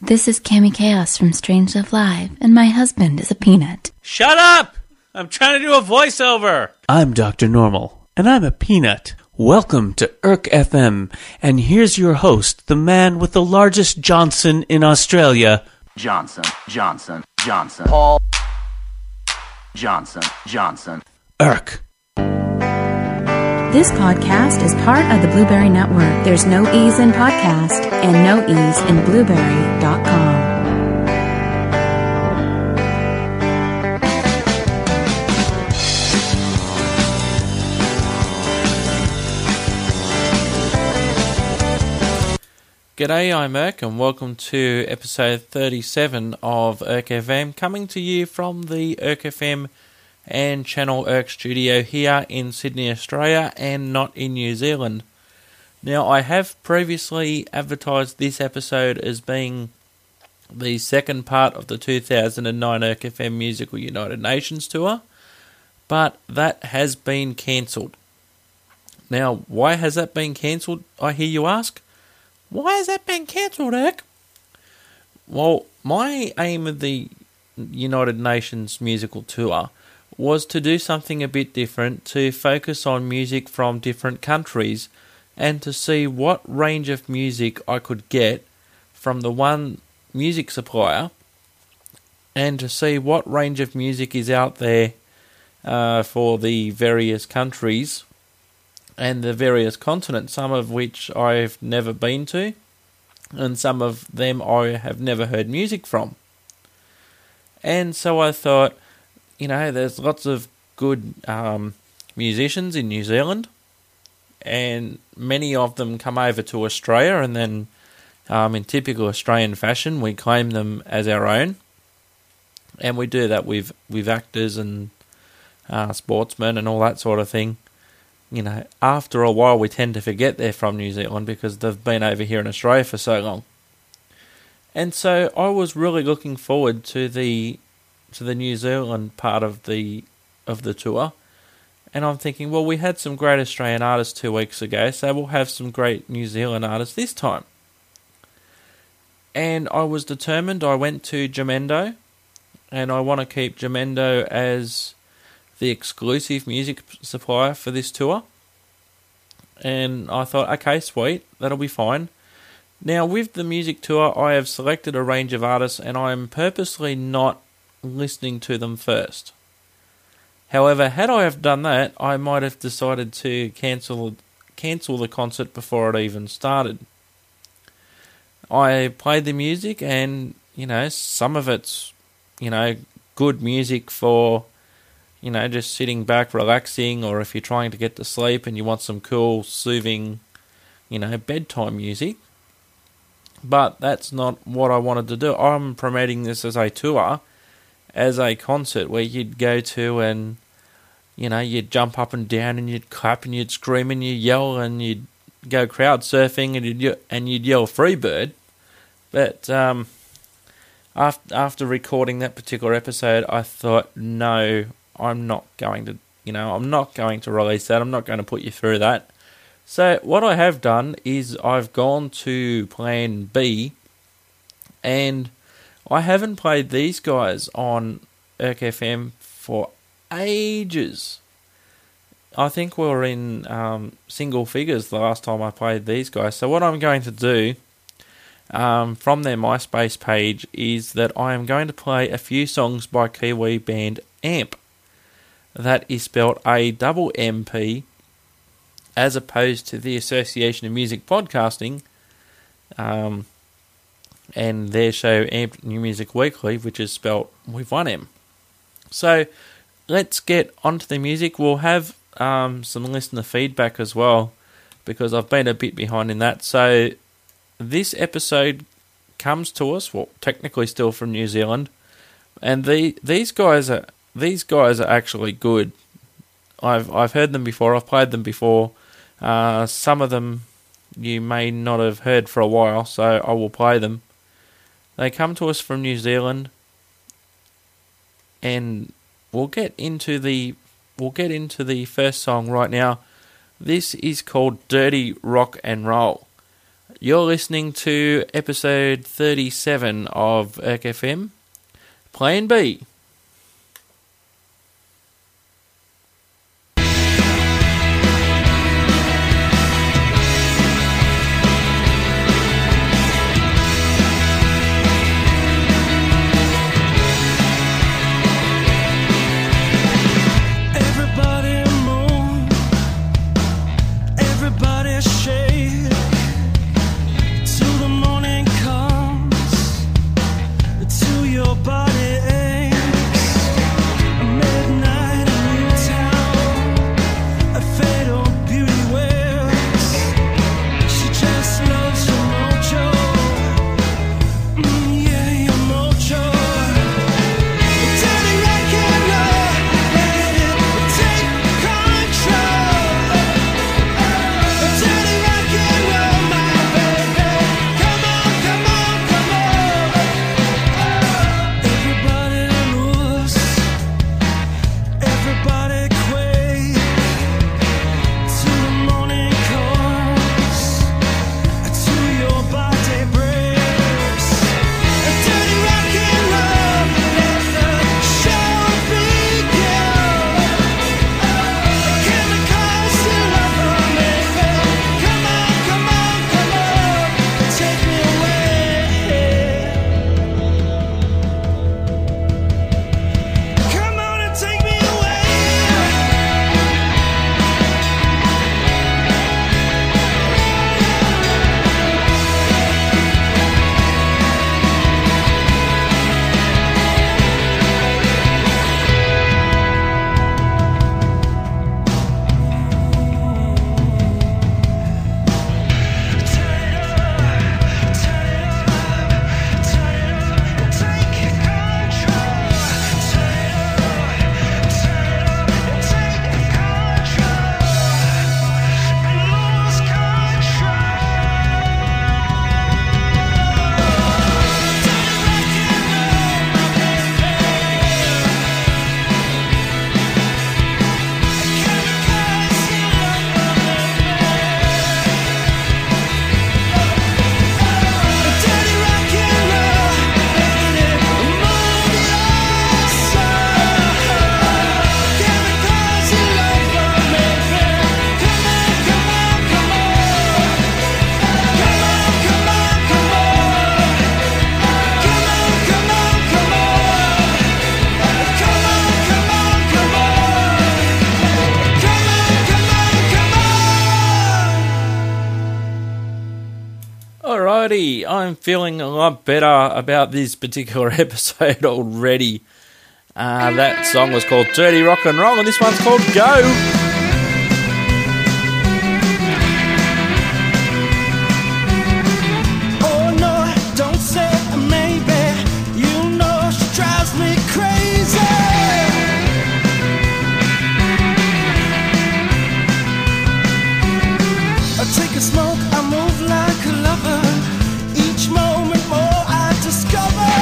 This is Cami Chaos from Strange Love Live, and my husband is a peanut. Shut up! I'm trying to do a voiceover! I'm Dr. Normal, and I'm a peanut. Welcome to Irk FM, and here's your host, the man with the largest Johnson in Australia. Johnson. Paul Johnson. Irk. This podcast is part of the Blueberry Network. There's no E's in podcast and no E's in blueberry.com. G'day, I'm Irk, and welcome to episode 37 of Irk FM, coming to you from the Irk FM and Channel Irk studio here in Sydney, Australia, and not in New Zealand. Now, I have previously advertised this episode as being the second part of the 2009 Irk FM Musical United Nations tour, but that has been cancelled. Now, why has that been cancelled, I hear you ask? Why has that been cancelled, Irk? Well, my aim of the United Nations musical tour was to do something a bit different, to focus on music from different countries and to see what range of music I could get from the one music supplier and to see what range of music is out there for the various countries and the various continents, some of which I've never been to and some of them I have never heard music from. And so I thought, you know, there's lots of good musicians in New Zealand, and many of them come over to Australia, and then in typical Australian fashion, we claim them as our own, and we do that with actors and sportsmen and all that sort of thing. You know, after a while, we tend to forget they're from New Zealand because they've been over here in Australia for so long. And so I was really looking forward to the New Zealand part of the tour, and I'm thinking, well, we had some great Australian artists 2 weeks ago, so we'll have some great New Zealand artists this time. And I was determined. I went to Jamendo, and I want to keep Jamendo as the exclusive music supplier for this tour. And I thought, okay, sweet, that'll be fine. Now, with the music tour, I have selected a range of artists, and I am purposely not listening to them first. However, had I have done that, I might have decided to cancel the concert before it even started. I played the music, and you know, some of it's, you know, good music for, you know, just sitting back, relaxing, or if you're trying to get to sleep and you want some cool, soothing, you know, bedtime music. But that's not what I wanted to do. I'm promoting this as a tour, as a concert where you'd go to and, you know, you'd jump up and down and you'd clap and you'd scream and you'd yell and you'd go crowd surfing and you'd yell Freebird. But after recording that particular episode, I thought, no, I'm not going to release that. I'm not going to put you through that. So what I have done is I've gone to plan B, and I haven't played these guys on Irk FM for ages. I think we were in single figures the last time I played these guys. So what I'm going to do from their MySpace page is that I am going to play a few songs by Kiwi band Amp. That is spelled AMP, as opposed to the Association of Music Podcasting, and their show Amp New Music Weekly, which is spelled with one M. So let's get onto the music. We'll have some listener feedback as well, because I've been a bit behind in that. So this episode comes to us, well, technically still from New Zealand, and these guys are actually good. I've heard them before. I've played them before. Some of them you may not have heard for a while, so I will play them. They come to us from New Zealand, and we'll get into the first song right now. This is called Dirty Rock and Roll. You're listening to episode 37 of Erk FM, Plan B. Alrighty, I'm feeling a lot better about this particular episode already. That song was called Dirty Rock and Roll, and this one's called Go. Oh no, don't say maybe. You know she drives me crazy. I take a smoke, I move like a lover. Each moment more I discover.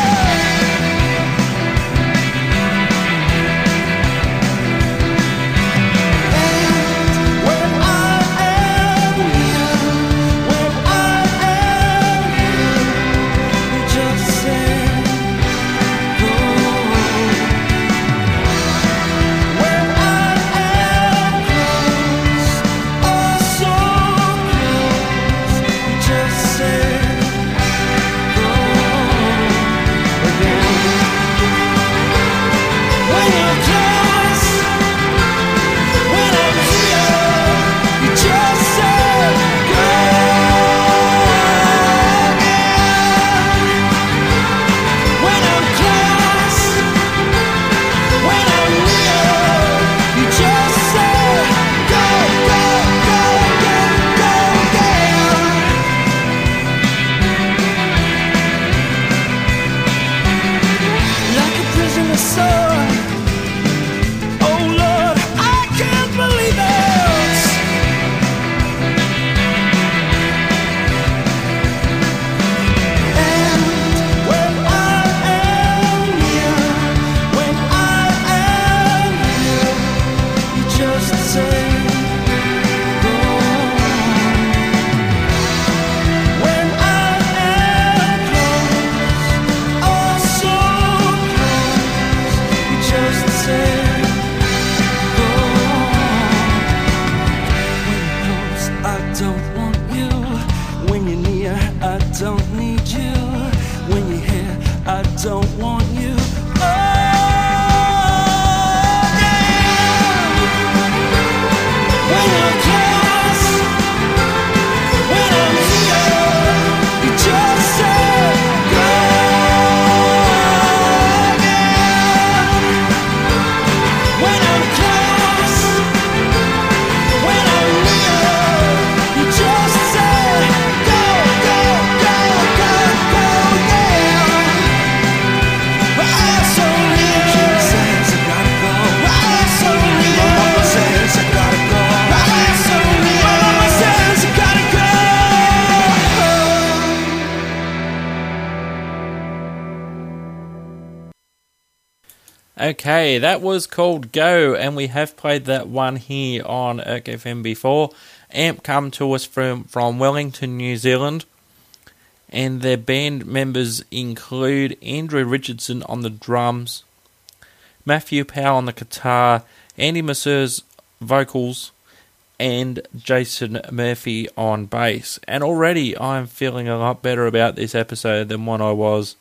when you're here, I don't want you. Oh, yeah. When you're close, when I'm here, you just say go. Yeah. When I'm close, when I'm near, you just say go, go, go, go, go, yeah. Well, I'm so near. She says I gotta go. Well, I'm so near. My mama says I gotta go. Well, I'm so near. My mama says I gotta go. Okay, that was called Go, and we have played that one here on Erk FM before. Amp come to us from Wellington, New Zealand, and their band members include Andrew Richardson on the drums, Matthew Powell on the guitar, Andy Mercer's vocals, and Jason Murphy on bass. And already I'm feeling a lot better about this episode than what I was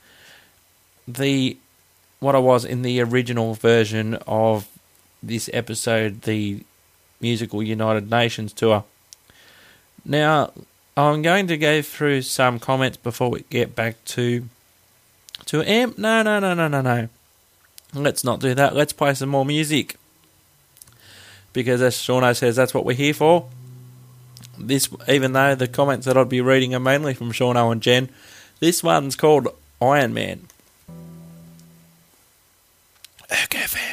in the original version of this episode, the musical United Nations tour. Now, I'm going to go through some comments before we get back to Amp. No. Let's not do that. Let's play some more music. Because as Shauno says, that's what we're here for. This, even though the comments that I'll be reading are mainly from Shauno and Jen, this one's called Iron Man. Erk FM.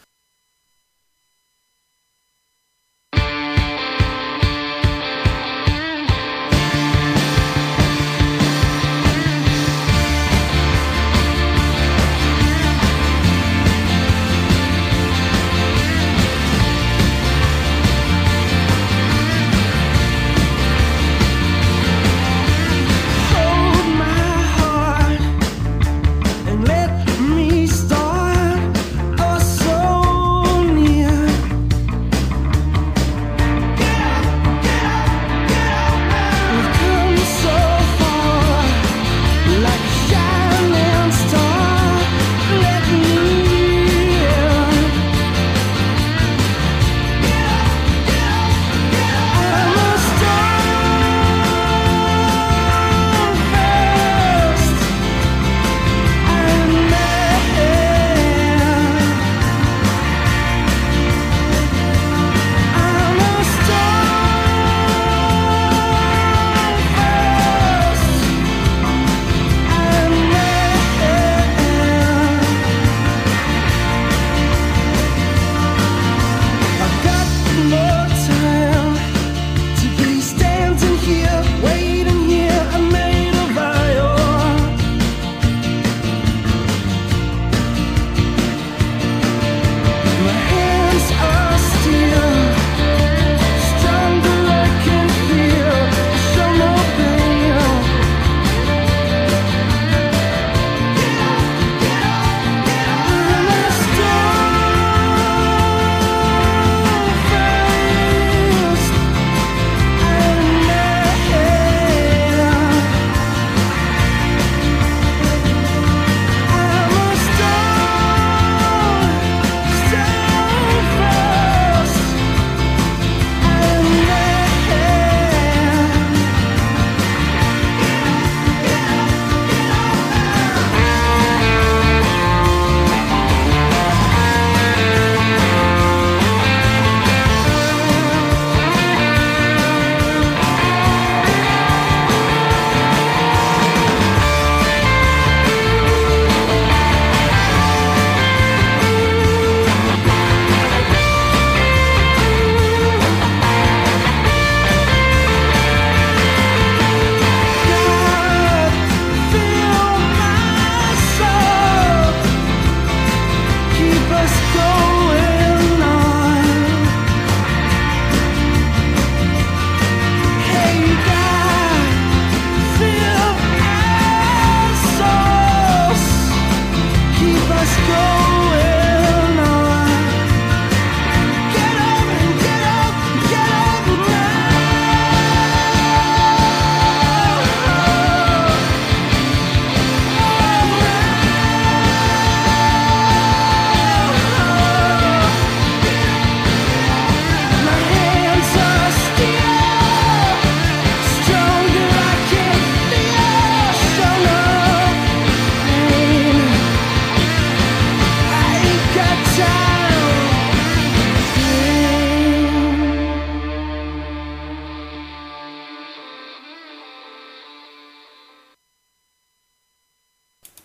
Hold my heart and let me start. Oh,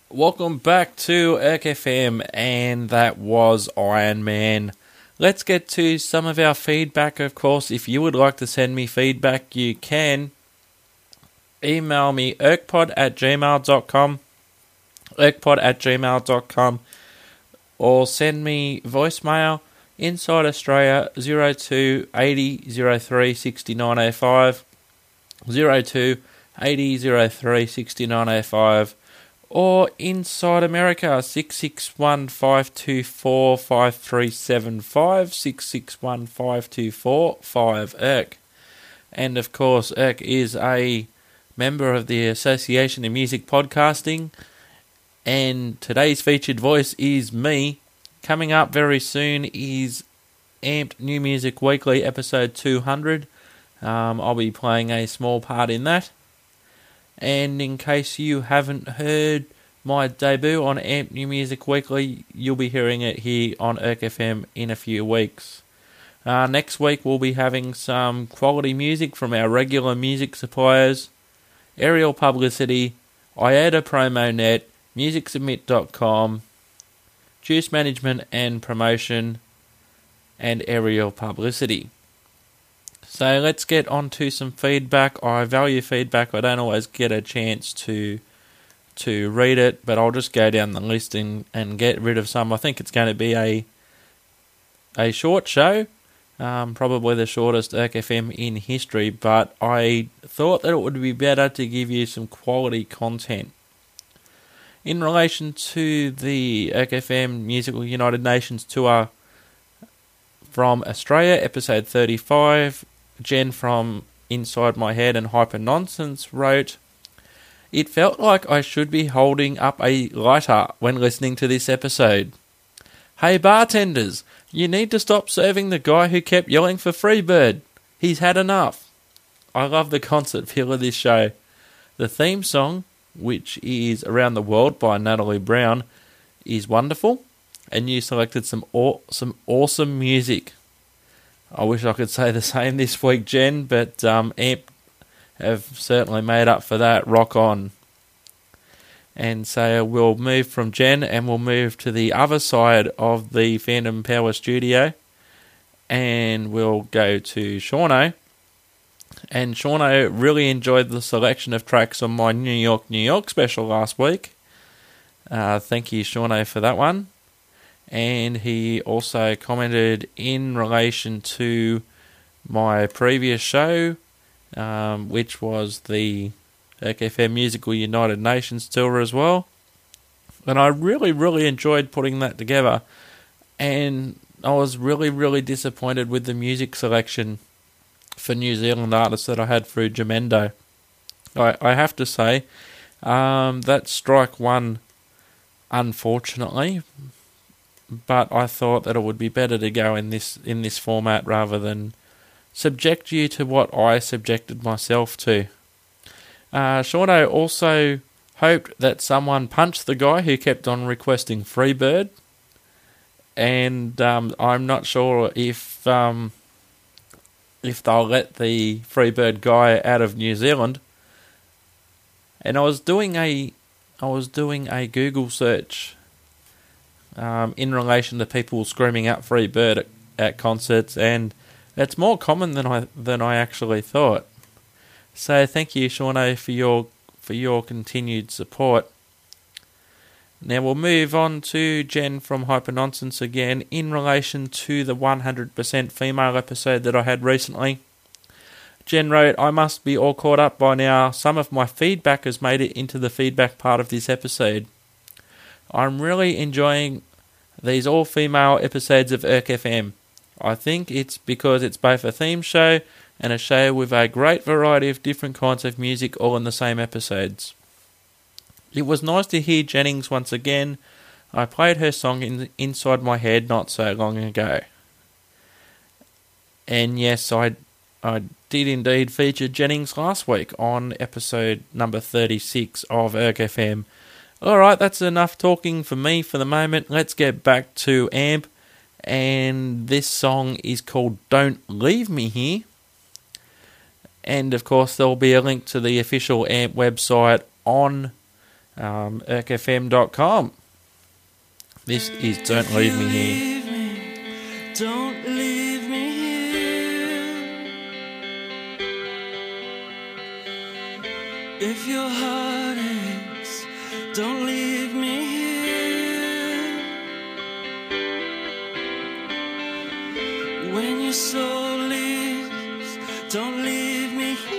Welcome back to Erk FM, and that was Iron Man. Let's get to some of our feedback, of course. If you would like to send me feedback, you can email me erkpod@gmail.com, erkpod@gmail.com, or send me voicemail inside Australia 02 80 03 6905, 02 80 03 6905, or inside America 661 524 5375, 661 524 5ERK. And of course, ERK is a member of the Association of Music Podcasting, and today's featured voice is me. Coming up very soon is Amped New Music Weekly episode 200. I'll be playing a small part in that. And in case you haven't heard my debut on Amped New Music Weekly, you'll be hearing it here on Erk FM in a few weeks. Next week we'll be having some quality music from our regular music suppliers: Aerial Publicity, IATA PromoNet, MusicSubmit.com, Juice Management and Promotion, and Aerial Publicity. So let's get on to some feedback. I value feedback. I don't always get a chance to read it, but I'll just go down the list and get rid of some. I think it's going to be a short show, probably the shortest Erk FM in history, but I thought that it would be better to give you some quality content. In relation to the Erk FM Musical United Nations Tour from Australia, episode 35, Jen from Inside My Head and Hyper Nonsense wrote, "It felt like I should be holding up a lighter when listening to this episode. Hey bartenders, you need to stop serving the guy who kept yelling for Freebird. He's had enough." I love the concert feel of this show. The theme song, which is Around the World by Natalie Brown, is wonderful, and you selected some awesome music. I wish I could say the same this week, Jen, but Amp have certainly made up for that. Rock on. And so we'll move from Jen and we'll move to the other side of the Phantom Power studio, and we'll go to Shauno. And Shauno really enjoyed the selection of tracks on my New York special last week. Thank you, Shauno, for that one. And he also commented in relation to my previous show, which was the Erk FM Musical United Nations Tour as well. And I really, really enjoyed putting that together. And I was really, really disappointed with the music selection for New Zealand artists that I had through Jamendo. I have to say, that's strike one, unfortunately. But I thought that it would be better to go in this format rather than subject you to what I subjected myself to. Shauno also hoped that someone punched the guy who kept on requesting Freebird, and I'm not sure if they'll let the Freebird guy out of New Zealand. And I was doing a Google search in relation to people screaming out Freebird at concerts, and it's more common than I actually thought. So thank you, Shauno, for your continued support. Now we'll move on to Jen from Hyper Nonsense again in relation to the 100% female episode that I had recently. Jen wrote, "I must be all caught up by now. Some of my feedback has made it into the feedback part of this episode. I'm really enjoying these all-female episodes of Erk FM. I think it's because it's both a theme show and a show with a great variety of different kinds of music all in the same episodes. It was nice to hear Jennings once again. I played her song Inside My Head not so long ago." And yes, I did indeed feature Jennings last week on episode number 36 of Erk FM. Alright, that's enough talking for me for the moment. Let's get back to Amp, and this song is called Don't Leave Me Here. And of course there'll be a link to the official Amp website on ErkFM.com. This is Don't Leave Me Here. Don't leave me here. If your heart aches, don't leave me here. When your soul leaves, don't leave me here.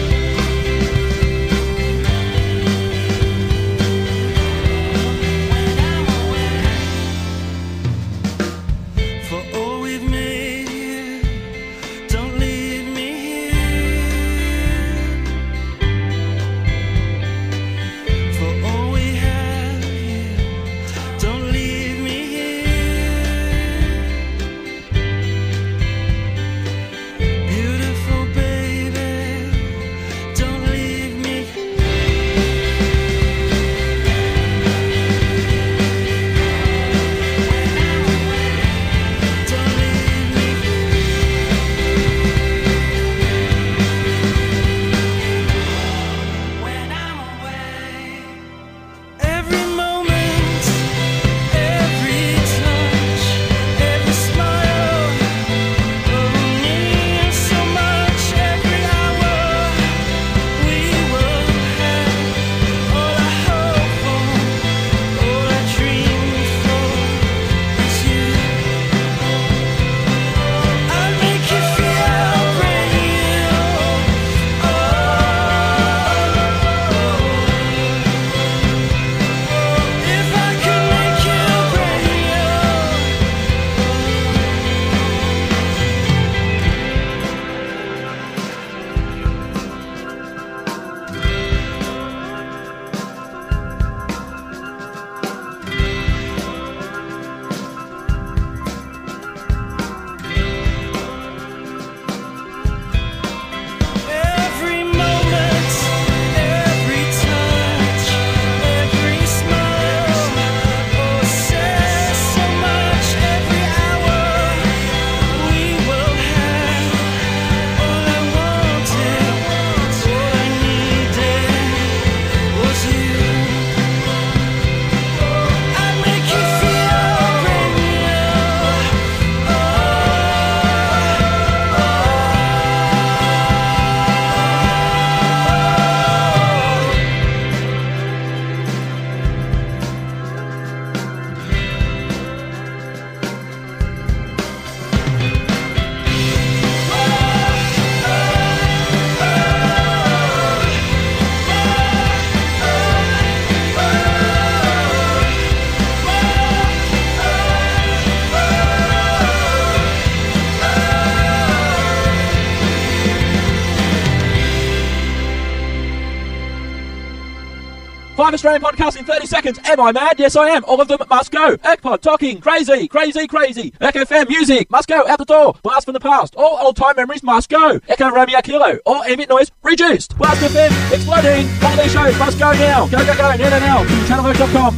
Five Australian podcasts in 30 seconds. Am I mad? Yes, I am. All of them must go. ErkPod, talking, crazy, crazy, crazy. ErkFM, music, must go, out the door. Blast from the past. All old-time memories must go. Echo Romeo Kilo. All ambient noise reduced. Blast FM, exploding. All these shows must go now. Go, go, go, now. To channelwork.com.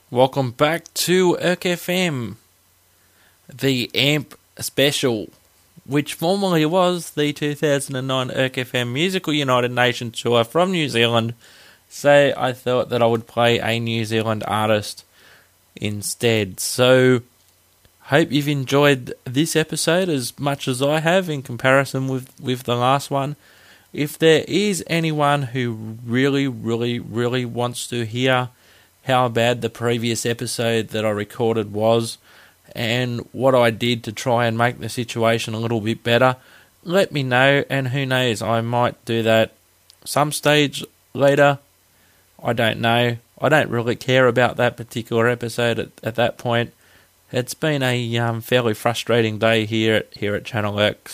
Welcome back to Erk FM, the AMP special, which formerly was the 2009 Erk FM Musical United Nations Tour from New Zealand, so I thought that I would play a New Zealand artist instead. So, hope you've enjoyed this episode as much as I have in comparison with the last one. If there is anyone who really wants to hear how bad the previous episode that I recorded was, and what I did to try and make the situation a little bit better, let me know, and who knows, I might do that some stage later. I don't know. I don't really care about that particular episode at that point. It's been a fairly frustrating day here at Channel Erk,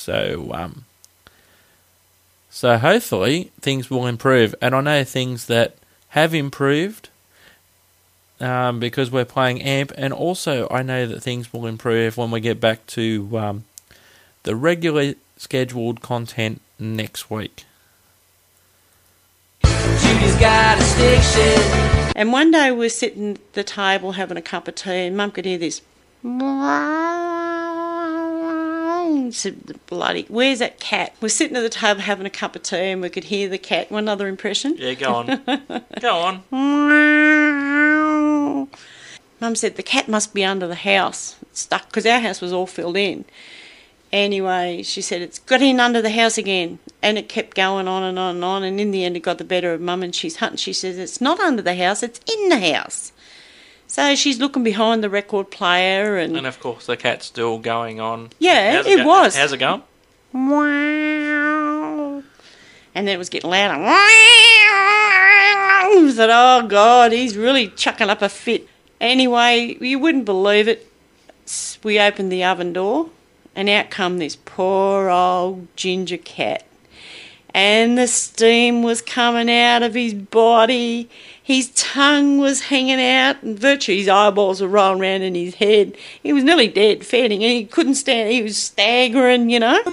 so hopefully things will improve, and I know things that have improved, because we're playing AMP, and also I know that things will improve when we get back to the regularly scheduled content next week. Judy's got a stick. And one day we're sitting at the table having a cup of tea, and Mum could hear this. Said, bloody, where's that cat? We're sitting at the table having a cup of tea, and we could hear the cat. One other impression? Yeah, go on. Go on. Mum said the cat must be under the house. It's stuck, because our house was all filled in. Anyway, she said it's got in under the house again. And it kept going on and on and on. And in the end, it got the better of Mum, and she's hunting. She says it's not under the house, it's in the house. So she's looking behind the record player. And of course, the cat's still going on. Yeah, it was. How's it going? Wow. And then it was getting louder. Wow. I said, oh, God, he's really chucking up a fit. Anyway, you wouldn't believe it. We opened the oven door, and out come this poor old ginger cat. And the steam was coming out of his body. His tongue was hanging out, and virtually his eyeballs were rolling around in his head. He was nearly dead, fainting, and he couldn't stand. He was staggering, you know.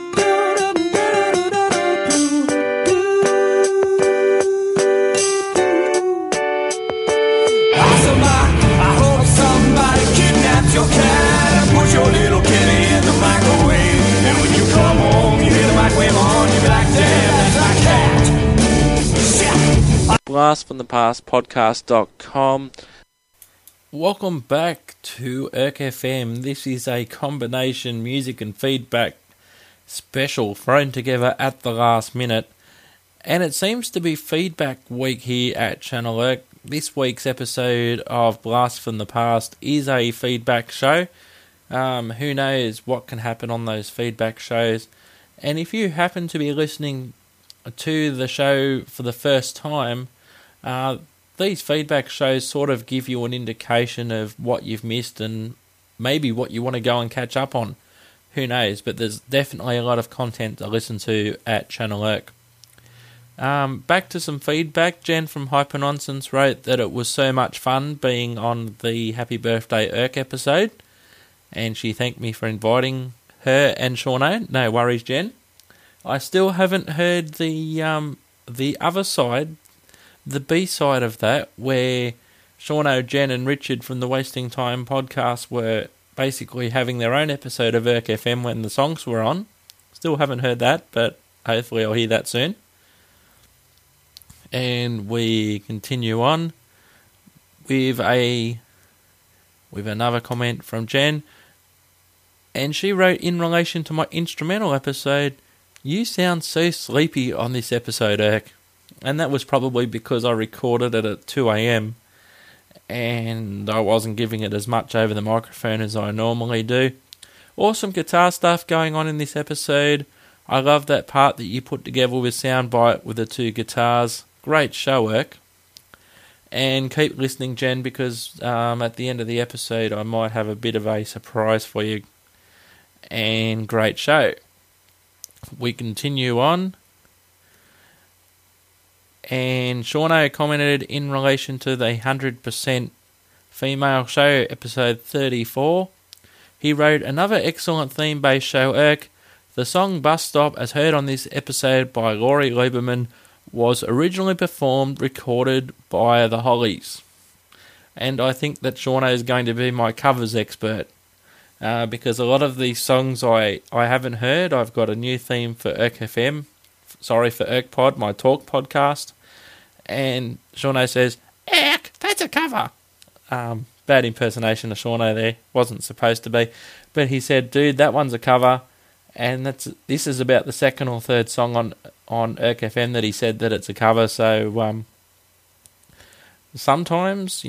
I hope somebody kidnapped your cat and put your little kitty in the microwave. And when you come home, you hear the microwave on, you be like, damn, that's my cat. blastfromthepastpodcast.com. Welcome back to Erk FM. This is a combination music and feedback special thrown together at the last minute, and it seems to be feedback week here at Channel Erk. This week's episode of Blast from the Past is a feedback show. Who knows what can happen on those feedback shows, and if you happen to be listening to the show for the first time, these feedback shows sort of give you an indication of what you've missed and maybe what you want to go and catch up on. Who knows, but there's definitely a lot of content to listen to at Channel Erk. Back to some feedback. Jen from Hyper Nonsense wrote that it was so much fun being on the Happy Birthday Erk episode, and she thanked me for inviting her and Shauno. No worries, Jen. I still haven't heard the other side, the B-side of that, where Shauno, Jen and Richard from the Wasting Time podcast were basically having their own episode of Erk FM when the songs were on. Still haven't heard that, but hopefully I'll hear that soon. And we continue on with another comment from Jen, and she wrote, in relation to my instrumental episode, you sound so sleepy on this episode, Erk. And that was probably because I recorded it at 2 a.m. and I wasn't giving it as much over the microphone as I normally do. Awesome guitar stuff going on in this episode. I love that part that you put together with Soundbite with the two guitars. Great show, Erk. And keep listening, Jen, because at the end of the episode I might have a bit of a surprise for you. And great show. We continue on. And Shauno commented in relation to the 100% female show, episode 34. He wrote, another excellent theme-based show, Erk. The song Bus Stop, as heard on this episode by Laurie Lieberman, was originally recorded by the Hollies. and I think that Shauno is going to be my covers expert. Because a lot of these songs I haven't heard. I've got a new theme for Irk FM, for IrkPod, my talk podcast, and Shauno says, Irk, that's a cover. Bad impersonation of Shauno there, wasn't supposed to be, but he said, dude, that one's a cover, and this is about the second or third song on Irk FM that he said that it's a cover, so sometimes,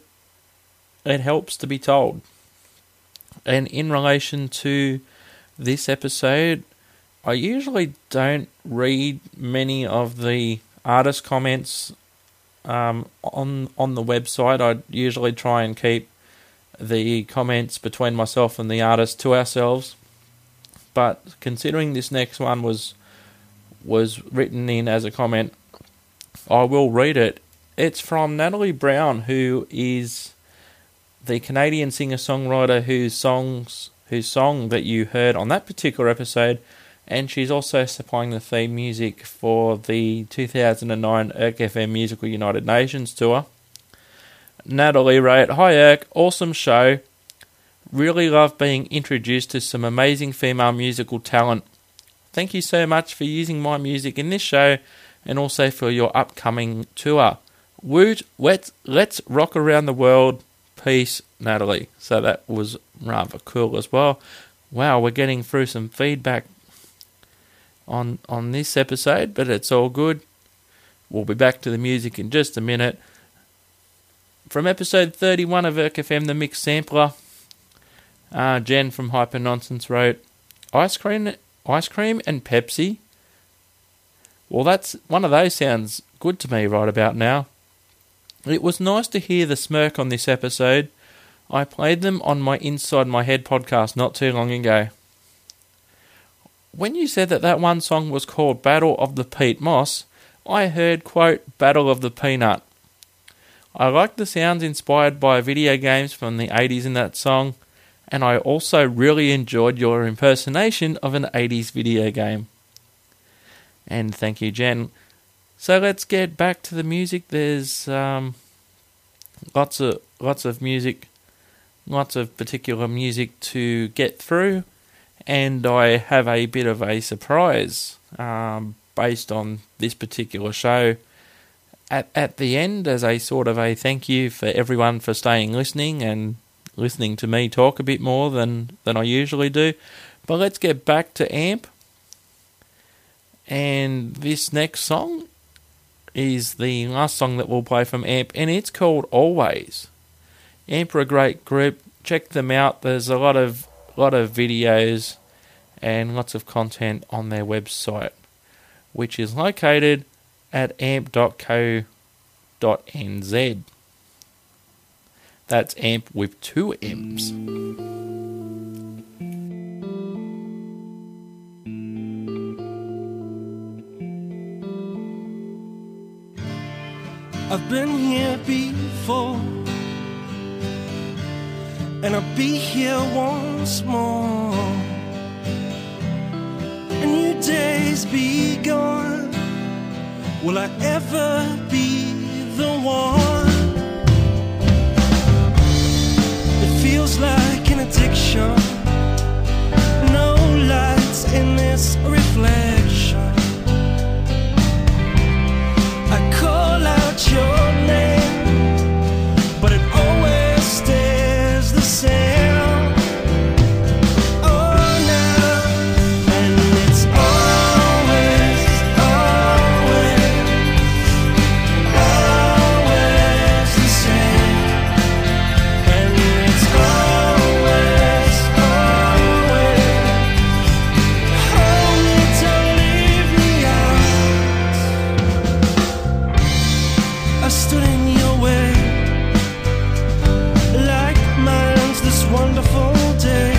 it helps to be told. And in relation to this episode, I usually don't read many of the artist comments on the website. I usually try and keep the comments between myself and the artist to ourselves. But considering this next one was written in as a comment, I will read it. It's from Natalie Brown, who is the Canadian singer-songwriter whose song that you heard on that particular episode, and she's also supplying the theme music for the 2009 Irk FM Musical United Nations tour. Natalie wrote, Hi Irk, awesome show. Really love being introduced to some amazing female musical talent. Thank you so much for using my music in this show and also for your upcoming tour. Woot, let's rock around the world. Peace, Natalie. So that was rather cool as well. Wow, we're getting through some feedback on this episode, but it's all good. We'll be back to the music in just a minute. From episode 31 of Irk FM, the Mix Sampler, Jen from Hyper Nonsense wrote, Ice cream and Pepsi? Well, that's one of those sounds good to me right about now. It was nice to hear the smirk on this episode. I played them on my Inside My Head podcast not too long ago. When you said that one song was called Battle of the Pete Moss, I heard, quote, Battle of the Peanut. I like the sounds inspired by video games from the 80s in that song, and I also really enjoyed your impersonation of an 80s video game. And thank you, Jen. So let's get back to the music. There's lots of music, lots of particular music to get through, and I have a bit of a surprise based on this particular show at the end as a sort of a thank you for everyone for listening and listening to me talk a bit more than I usually do. But let's get back to AMP, and this next song is the last song that we'll play from AMP, and it's called Always. AMP are a great group. Check them out. There's a lot of videos and lots of content on their website, which is located at amp.co.nz. That's AMP with 2 M's. I've been here before, and I'll be here once more. A new days be gone. Will I ever be the one? It feels like an addiction. No lights in this reflection. I call out your name, but it always stays the same. Oh, now, and it's always, always, always the same. And it's always, always, hold me, don't leave me out. I stood in your way, like mine's this wonderful day.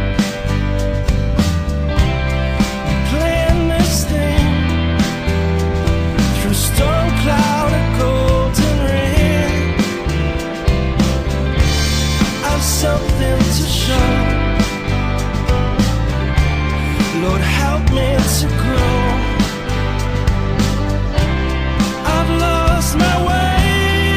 We planned this thing through storm cloud and golden rain. I've something to show. Lord, help me to grow. I've lost my way.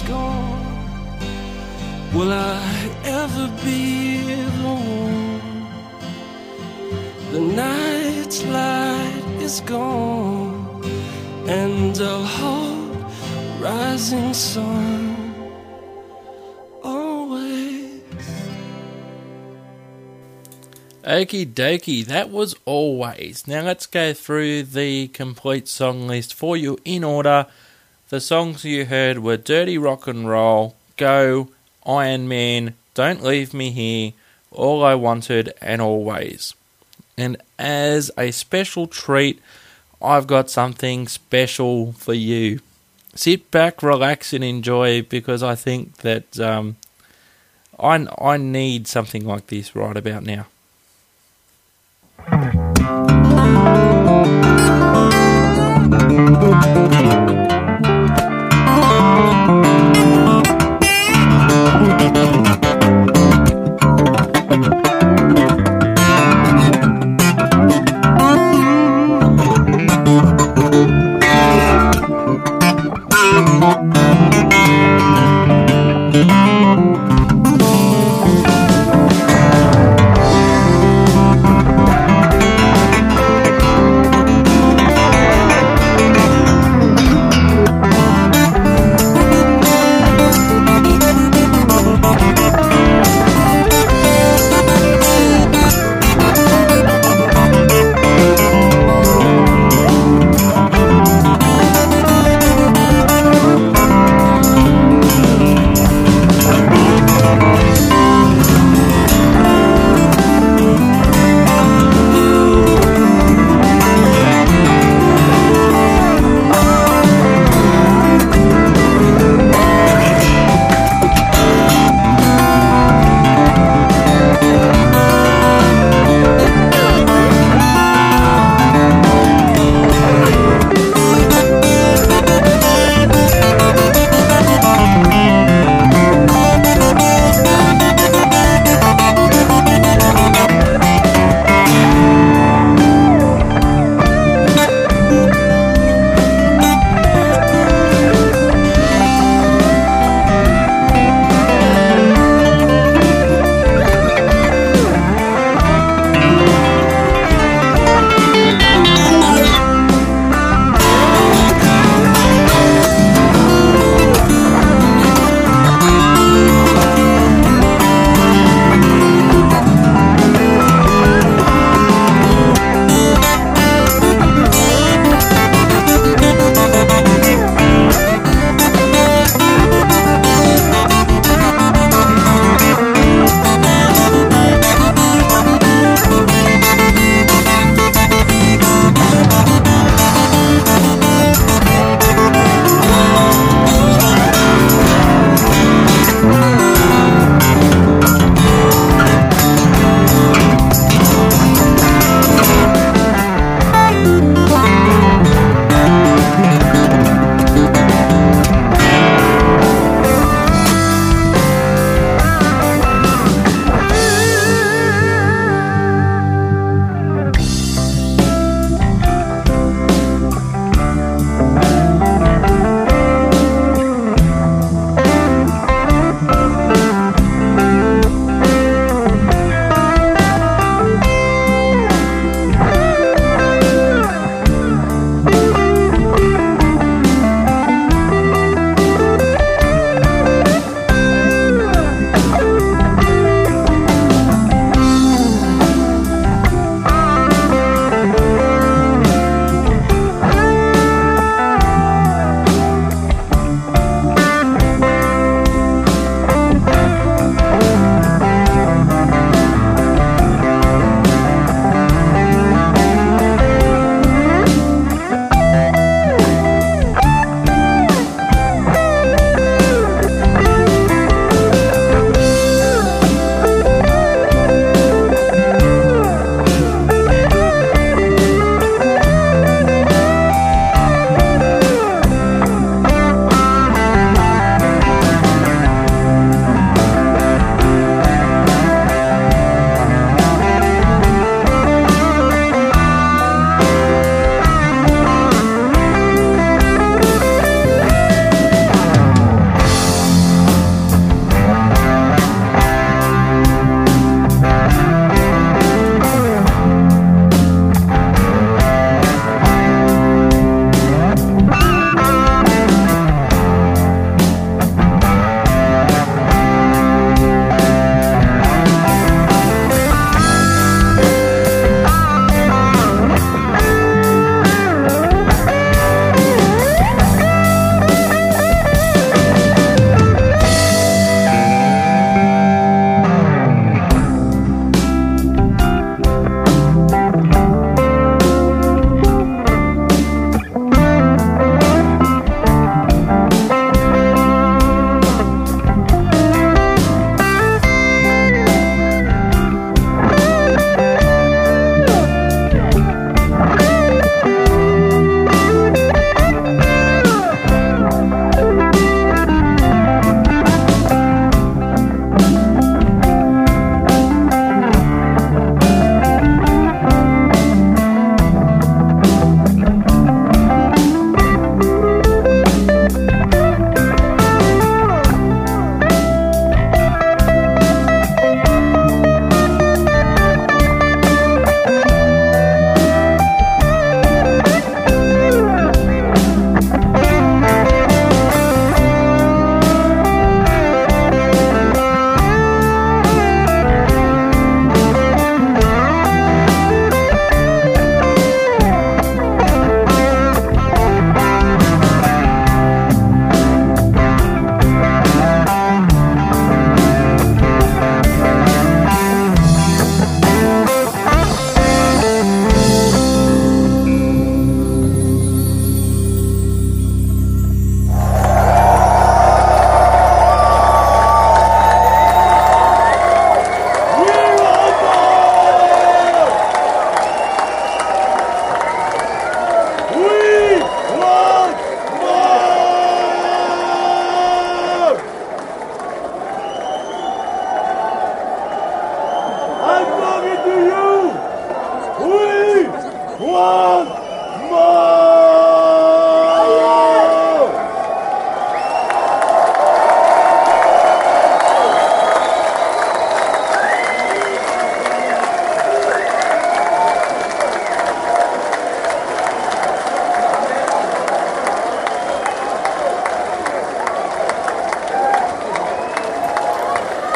gone. Will I ever be the one? The night's light is gone, and I'll hold rising sun always. Okie dokie, that was Always. Now let's go through the complete song list for you in order. The songs you heard were Dirty Rock and Roll, Go, Iron Man, Don't Leave Me Here, All I Wanted, and Always. And as a special treat, I've got something special for you. Sit back, relax, and enjoy, because I think that I need something like this right about now.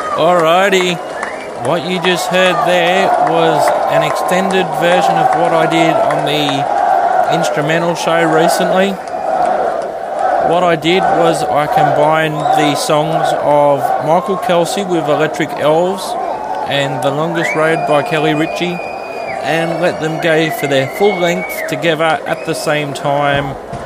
Alrighty, what you just heard there was an extended version of what I did on the instrumental show recently. What I did was I combined the songs of Michael Kelsey with Electric Elves and The Longest Road by Kelly Ritchie and let them go for their full length together at the same time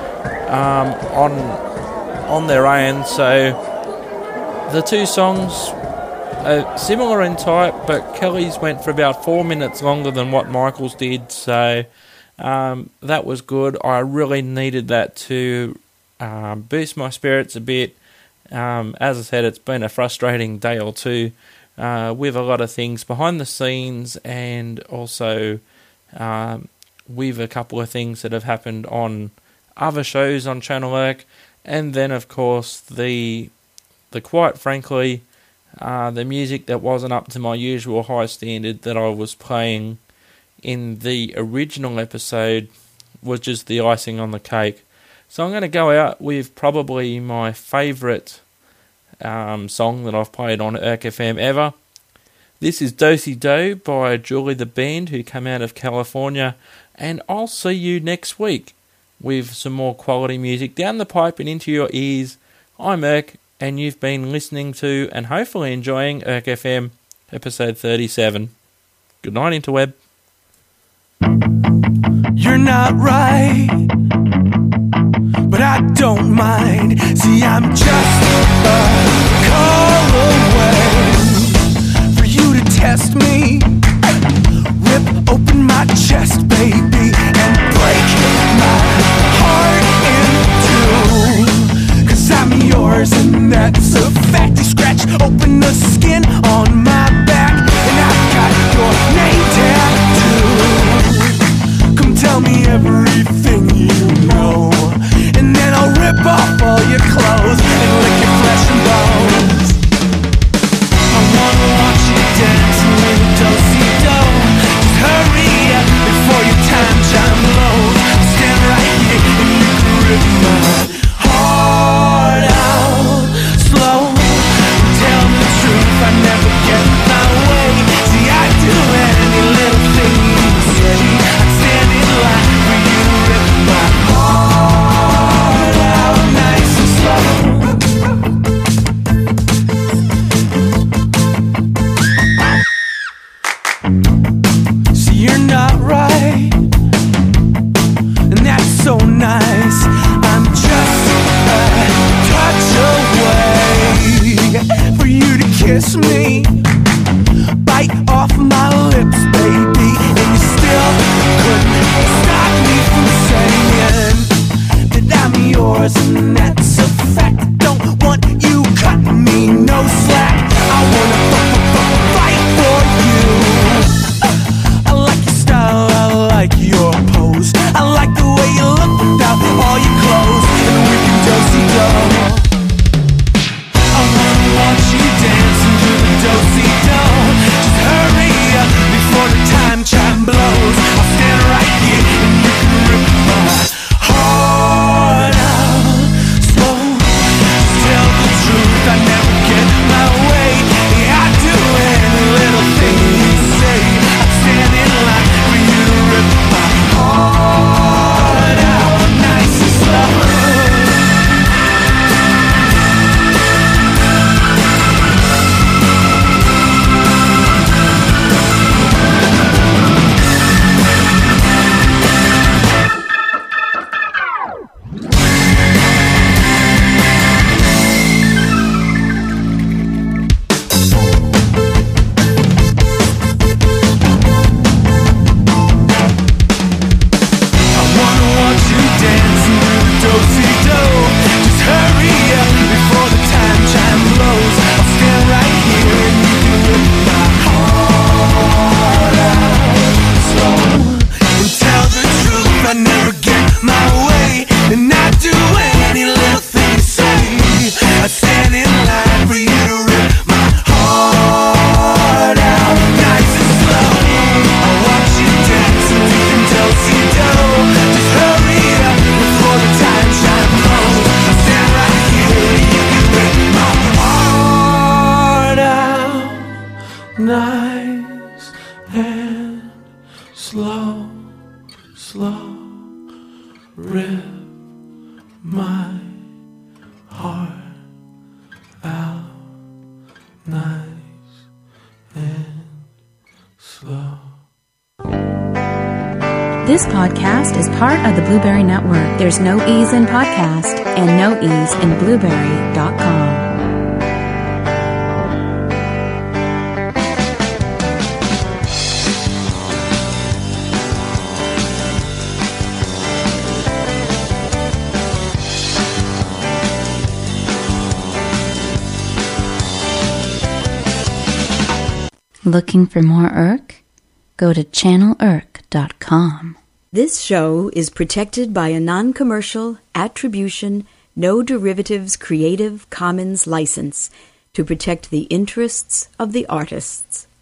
on their own. So the two songs are similar in type, but Kelly's went for about 4 minutes longer than what Michael's did, so that was good. I really needed that to boost my spirits a bit. As I said, it's been a frustrating day or two with a lot of things behind the scenes, and also with a couple of things that have happened on other shows on Channel Erk, and then of course the quite frankly the music that wasn't up to my usual high standard that I was playing in the original episode was just the icing on the cake. So I'm going to go out with probably my favourite song that I've played on Erk FM ever. This is Do-Si Do by Julie the Band, who come out of California, and I'll see you next week with some more quality music down the pipe and into your ears. I'm Erk, and you've been listening to and hopefully enjoying Erk FM episode 37. Good night, interweb. You're not right, but I don't mind. See, I'm just a call away for you to test me. Rip open my chest, baby, and break my heart in two. 'Cause I'm yours and that's a fact. You scratch open the skin on my back, and I've got your name tattooed. Come tell me everything you know, and then I'll rip off all your clothes and lick your flesh and bones. I wanna watch you dance a little do-si-do. Just hurry up before your time chime blows. Stand right here and you can rip my heart out slow. nice and slow. This podcast is part of the Blueberry Network. There's no ease in podcast and no ease in blueberry.com. Looking for more Irk? Go to channelirk.com. This show is protected by a non-commercial, attribution, no derivatives Creative Commons license to protect the interests of the artists.